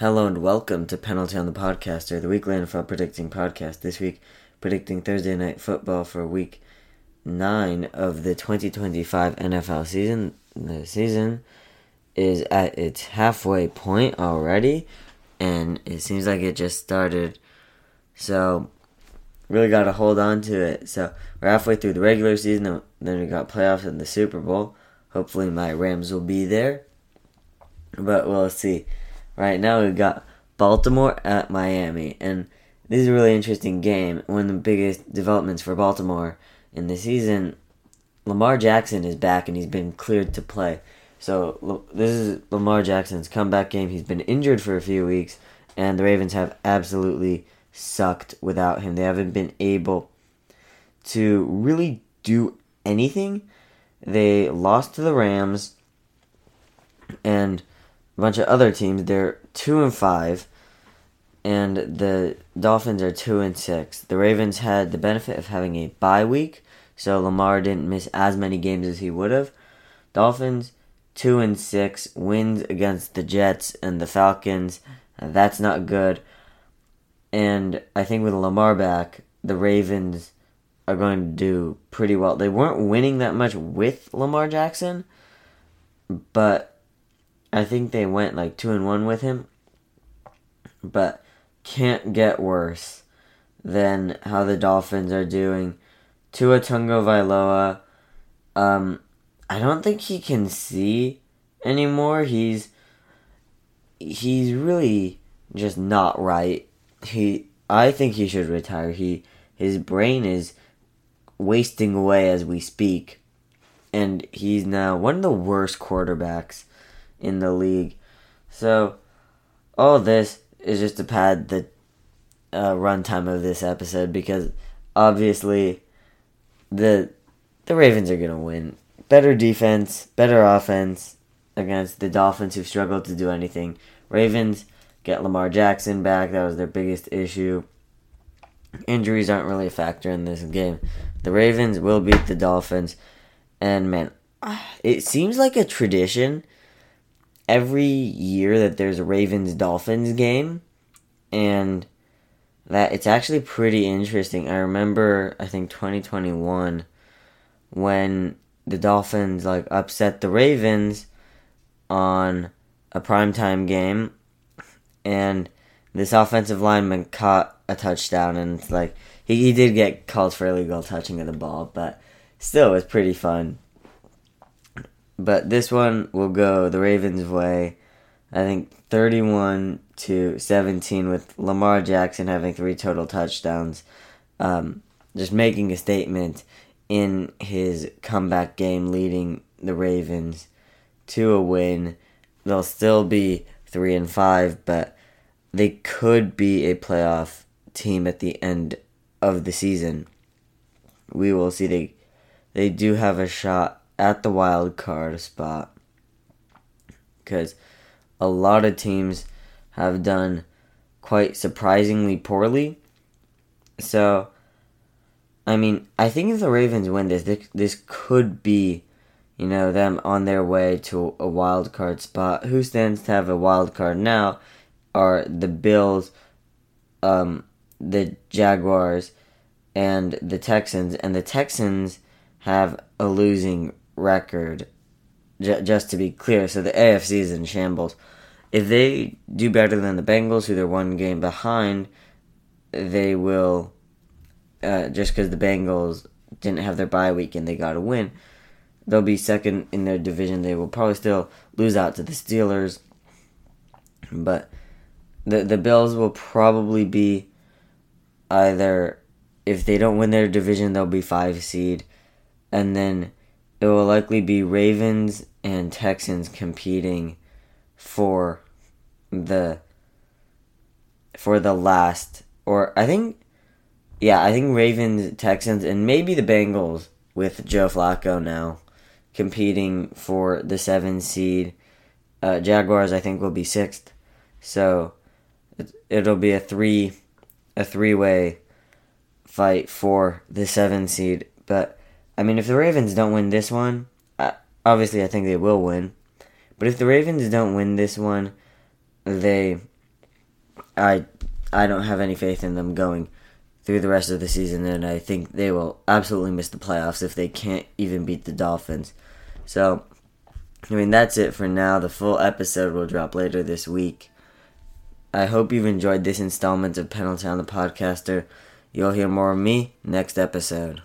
Hello and welcome to Penalty on the Podcaster, the weekly NFL predicting podcast. This week, predicting Thursday Night Football for Week 9 of the 2025 NFL season. The season is at its halfway point already, and it seems like it just started. So, really got to hold on to it. So, we're halfway through the regular season, and then we got playoffs and the Super Bowl. Hopefully my Rams will be there, but we'll see. Right now we've got Baltimore at Miami, and this is a really interesting game. One of the biggest developments for Baltimore in the season, Lamar Jackson is back and he's been cleared to play. So this is Lamar Jackson's comeback game. He's been injured for a few weeks, and the Ravens have absolutely sucked without him. They haven't been able to really do anything. They lost to the Rams and a bunch of other teams. They're 2-5, and the Dolphins are 2-6. The Ravens had the benefit of having a bye week, so Lamar didn't miss as many games as he would have. Dolphins 2-6, wins against the Jets and the Falcons. That's not good. And I think with Lamar back, the Ravens are going to do pretty well. They weren't winning that much with Lamar Jackson, but I think they went like 2-1 with him, but can't get worse than how the Dolphins are doing. Tua Tagovailoa, I don't think he can see anymore. He's really just not right. I think he should retire. His brain is wasting away as we speak, and he's now one of the worst quarterbacks in the league. So all this is just to pad the runtime of this episode, because obviously the Ravens are gonna win. Better defense, better offense against the Dolphins, who've struggled to do anything. Ravens get Lamar Jackson back. That was their biggest issue. Injuries aren't really a factor in this game. The Ravens will beat the Dolphins, and man, it seems like a tradition every year that there's a Ravens-Dolphins game, and that it's actually pretty interesting. I remember, I think 2021, when the Dolphins upset the Ravens on a primetime game, and this offensive lineman caught a touchdown, and it's like he did get called for illegal touching of the ball, but still, it was pretty fun. But this one will go the Ravens' way. I think 31-17, with Lamar Jackson having 3 total touchdowns. Just making a statement in his comeback game, leading the Ravens to a win. They'll still be 3-5, but they could be a playoff team at the end of the season. We will see. They do have a shot at the wild card spot, because a lot of teams have done quite surprisingly poorly. So, I mean, I think if the Ravens win this could be, them on their way to a wild card spot. Who stands to have a wild card now are the Bills, the Jaguars, and the Texans. And the Texans have a losing record, just to be clear. So the AFC is in shambles. If they do better than the Bengals, who they're one game behind, they will, just because the Bengals didn't have their bye week and they got a win, they'll be second in their division. They will probably still lose out to the Steelers, but the Bills will probably be either, if they don't win their division, they'll be 5 seed, and then it will likely be Ravens and Texans competing for the last, or I think Ravens, Texans, and maybe the Bengals with Joe Flacco now competing for the 7 seed. Jaguars, I think, will be 6th. So it'll be a three-way fight for the 7 seed. But I mean, if the Ravens don't win this one, obviously I think they will win. But if the Ravens don't win this one, they I don't have any faith in them going through the rest of the season, and I think they will absolutely miss the playoffs if they can't even beat the Dolphins. So, that's it for now. The full episode will drop later this week. I hope you've enjoyed this installment of Penalty on the Podcaster. You'll hear more of me next episode.